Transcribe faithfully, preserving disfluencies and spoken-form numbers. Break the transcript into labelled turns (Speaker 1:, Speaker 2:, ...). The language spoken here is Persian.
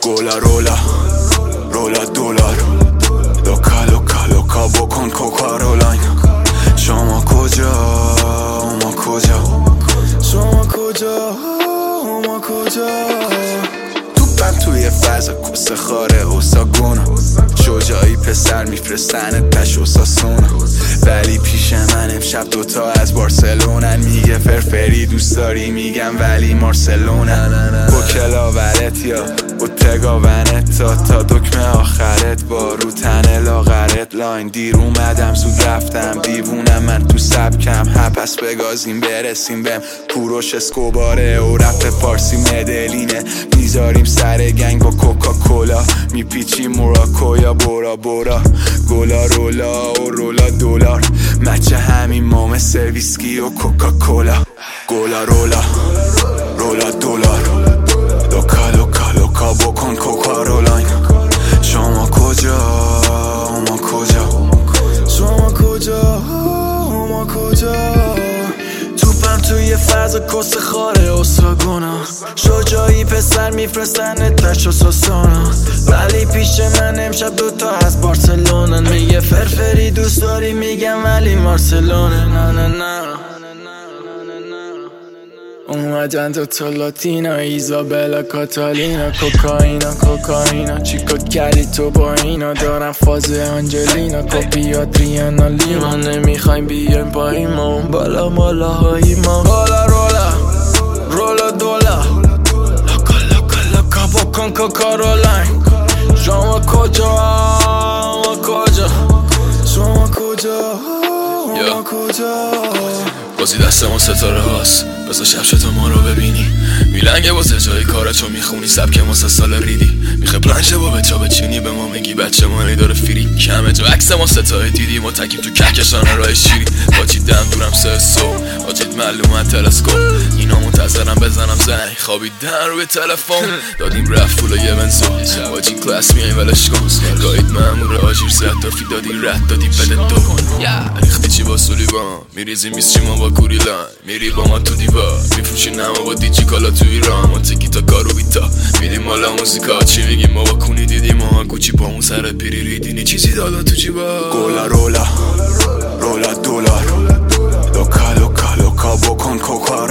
Speaker 1: گولا رولا رولا دلار لوکا لوکا لوکا بکن کوکا رولاین. شما کجا ما کجا شما کجا ما کجا توپم توی فضا کسه خاره اوساگونا شجاعی پسر میفرستن تش اوساسونا ولی پیش من امشب دوتا از بارسلونن. میگه فرفری دوست داری میگم ولی مارسلونن. با کلاورت یا با تگاونت تا تا دکمه آخرت با رو تن لاغرت لاین. دیر اومدم زود رفتم دیوونم من تو سبکم پس بگازیم برسیم بهم کوروش اسکوباره و رپ فارسی مدلینه. میذاریم سر گنگ با کوکاکولا میپیچیم موراکو یا بورا بورا گولا رولا و رولا دلار مچه همین مام سرویسکی و کوکاکولا. گولا رولا رولا دلار لوکا لوکا لوکا بکن کوکا رولاین. شما کجا ما کجا شما کجا ما کجا توپم توی فضا کس خاره اوساگونا شجاعی پسر میفرستن تش و ساسونا ولی پیش من امشب دوتا از بارسلونن. میگه فرفری دوست داری میگم ولی مارسلونه. نه نه نه اومدن دوتا لاتینا ایزابلا کاتالینا کوکائینا کوکائینا چیکار کردی تو با اینا دارم فاز آنجلینا کپی آدریانا لیما نمیخوایم بیایم با ایما اون بالا مالا هایی ما. بالا رولا رولا دولا لوکا لوکا لوکا بکن کوکا رولاین. شما کجا ما کجا شما کجا ما کجا
Speaker 2: بازی دست ما ستاره هاست بذار شب شد ما رو ببینی میلنگه واسه جای کارتو میخونی سبک ما سه سال ریدی میخه پلنشه با بچه بچینی به ما میگی بچه ما داره فیری کمه تو عکس ما ستاره دیدی ما تکیم تو کهکشان راه شیری باجید دم دورم سه سو باجید معلومه تلسکوپ اینا منتظرم بزنم زنگ خوابیدن روی تلفن دادیم رفت پولو یه منزو باجی کلاس میای ولش کن گاید مامور آجیر زد دافی دادی رد دادی بده دو ریختی چی با سولیوان میریزی میسچی ما با کوریلان میری با ما تو دیوار میفروشی نما با دیجی کالا تو ایران ما تکی تا کارو بیتا میدیم مالا موزیکا چی میگیم ما با کونی دیدیم ما گوچی پامون سر پیری ریدینی چیزی دادا تو جیبا.
Speaker 1: گولا رولا رولا دلار لوکا لوکا لوکا بکن کوکا